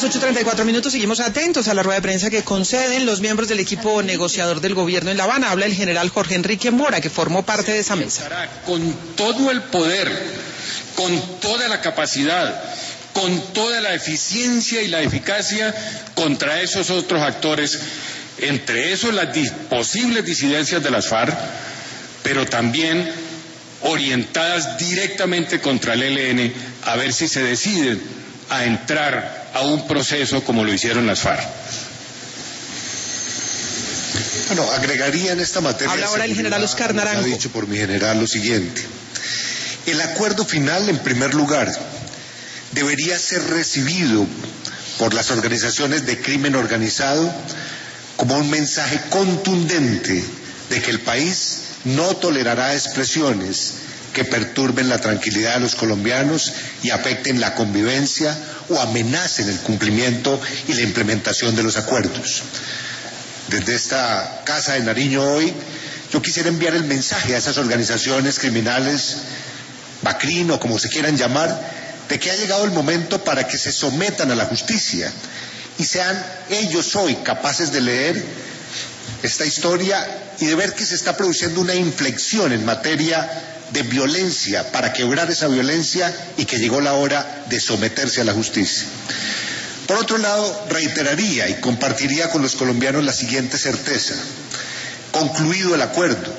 las 8:34, seguimos atentos a la rueda de prensa que conceden los miembros del equipo negociador del gobierno en La Habana. Habla el general Jorge Enrique Mora, que formó parte de esa mesa. Con todo el poder, con toda la capacidad, con toda la eficiencia y la eficacia contra esos otros actores, entre esos las posibles disidencias de las FARC, pero también orientadas directamente contra el ELN, a ver si se deciden a entrar a un proceso como lo hicieron las FARC. Bueno, agregaría en esta materia... Habla ahora el general Oscar Naranjo. Ha dicho por mi general lo siguiente. El acuerdo final, en primer lugar, debería ser recibido por las organizaciones de crimen organizado como un mensaje contundente de que el país no tolerará expresiones que perturben la tranquilidad de los colombianos y afecten la convivencia o amenacen el cumplimiento y la implementación de los acuerdos. Desde esta Casa de Nariño hoy, yo quisiera enviar el mensaje a esas organizaciones criminales, BACRIN o como se quieran llamar, de que ha llegado el momento para que se sometan a la justicia y sean ellos hoy capaces de leer esta historia y de ver que se está produciendo una inflexión en materia de violencia para quebrar esa violencia y que llegó la hora de someterse a la justicia. Por otro lado, reiteraría y compartiría con los colombianos la siguiente certeza. Concluido el acuerdo,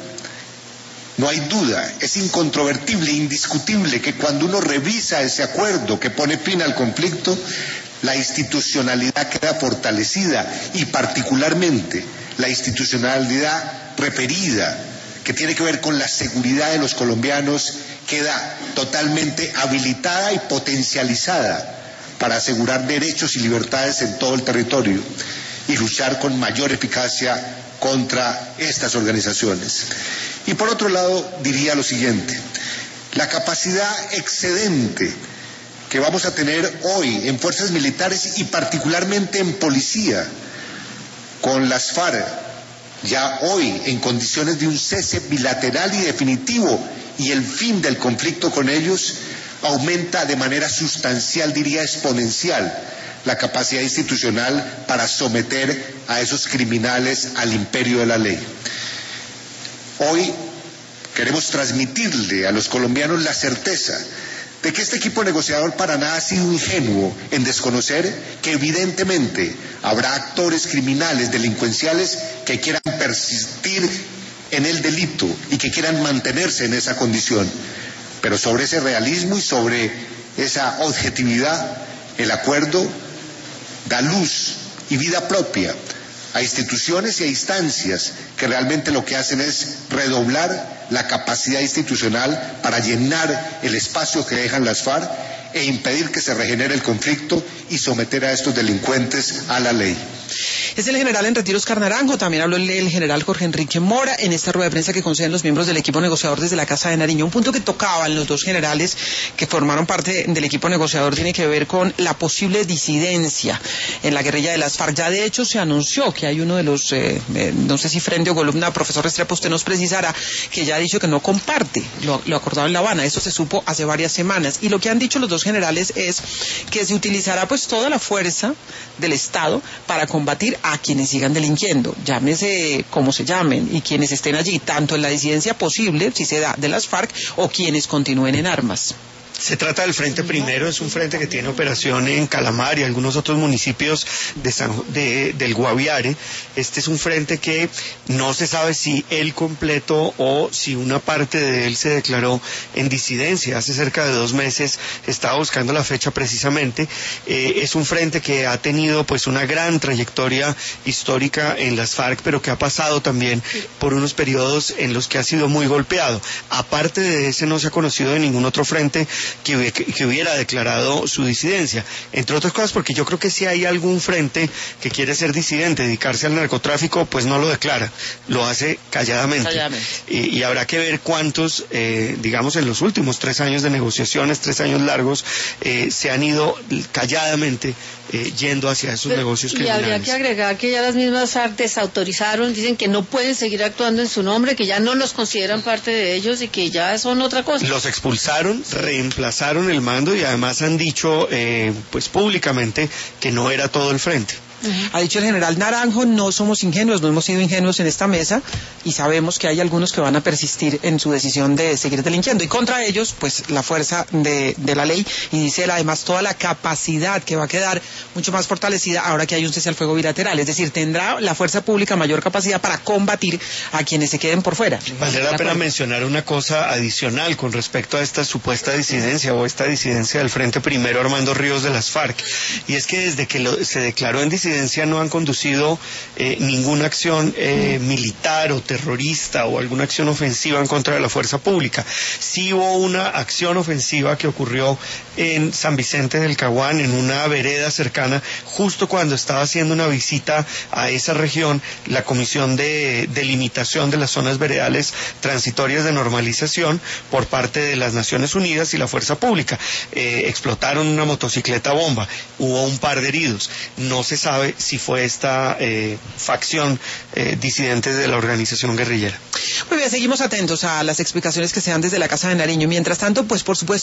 no hay duda, es incontrovertible, indiscutible que cuando uno revisa ese acuerdo que pone fin al conflicto, la institucionalidad queda fortalecida y particularmente la institucionalidad referida, que tiene que ver con la seguridad de los colombianos, queda totalmente habilitada y potencializada para asegurar derechos y libertades en todo el territorio y luchar con mayor eficacia contra estas organizaciones. Y por otro lado, diría lo siguiente, la capacidad excedente que vamos a tener hoy en fuerzas militares y particularmente en policía, con las FARC, ya hoy en condiciones de un cese bilateral y definitivo y el fin del conflicto con ellos, aumenta de manera sustancial, diría exponencial, la capacidad institucional para someter a esos criminales al imperio de la ley. Hoy queremos transmitirle a los colombianos la certeza de que este equipo negociador para nada ha sido ingenuo en desconocer que evidentemente habrá actores criminales, delincuenciales que quieran persistir en el delito y que quieran mantenerse en esa condición. Pero sobre ese realismo y sobre esa objetividad, el acuerdo da luz y vida propia a instituciones y a instancias que realmente lo que hacen es redoblar la capacidad institucional para llenar el espacio que dejan las FARC e impedir que se regenere el conflicto y someter a estos delincuentes a la ley. Es el general en retiro Oscar Naranjo. También habló el general Jorge Enrique Mora en esta rueda de prensa que conceden los miembros del equipo negociador desde la Casa de Nariño. Un punto que tocaban los dos generales que formaron parte del equipo negociador tiene que ver con la posible disidencia en la guerrilla de las FARC. Ya de hecho se anunció que hay uno de los, no sé si frente o columna, profesor Restrepo, usted nos precisará, que ya ha dicho que no comparte lo acordado en La Habana. Eso se supo hace varias semanas. Y lo que han dicho los dos generales es que se utilizará pues toda la fuerza del Estado para combatir a quienes sigan delinquiendo, llámese como se llamen, y quienes estén allí, tanto en la disidencia posible, si se da, de las FARC, o quienes continúen en armas. Se trata del Frente Primero, es un frente que tiene operación en Calamar y algunos otros municipios del Guaviare. Este es un frente que no se sabe si él completo o si una parte de él se declaró en disidencia. Hace cerca de 2 meses estaba buscando la fecha precisamente. Es un frente que ha tenido pues una gran trayectoria histórica en las FARC, pero que ha pasado también por unos periodos en los que ha sido muy golpeado. Aparte de ese, no se ha conocido de ningún otro frente que hubiera declarado su disidencia, entre otras cosas porque yo creo que si hay algún frente que quiere ser disidente, dedicarse al narcotráfico, pues no lo declara, lo hace calladamente. Y habrá que ver cuántos, digamos en los últimos 3 años de negociaciones, 3 años largos, se han ido calladamente yendo hacia esos negocios criminales. Y habría que agregar que ya las mismas FARC desautorizaron, dicen que no pueden seguir actuando en su nombre, que ya no los consideran parte de ellos y que ya son otra cosa. Los expulsaron, reemplazaron el mando y además han dicho pues públicamente que no era todo el frente. Ha dicho el general Naranjo, no somos ingenuos, no hemos sido ingenuos en esta mesa y sabemos que hay algunos que van a persistir en su decisión de seguir delinquiendo y contra ellos pues la fuerza de la ley, y dice él además toda la capacidad que va a quedar mucho más fortalecida ahora que hay un cese al fuego bilateral, es decir, tendrá la fuerza pública mayor capacidad para combatir a quienes se queden por fuera. Valdría la pena mencionar una cosa adicional con respecto a esta supuesta disidencia o esta disidencia del Frente Primero Armando Ríos de las FARC, y es que desde que se declaró en disidencia no han conducido ninguna acción militar o terrorista o alguna acción ofensiva en contra de la fuerza pública. Sí hubo una acción ofensiva que ocurrió en San Vicente del Caguán, en una vereda cercana, justo cuando estaba haciendo una visita a esa región la Comisión de Delimitación de las Zonas Veredales Transitorias de Normalización por parte de las Naciones Unidas y la fuerza pública. Explotaron una motocicleta bomba, hubo un par de heridos. No se sabe si fue esta facción disidente de la organización guerrillera. Muy bien, seguimos atentos a las explicaciones que se dan desde la Casa de Nariño. Mientras tanto, pues por supuesto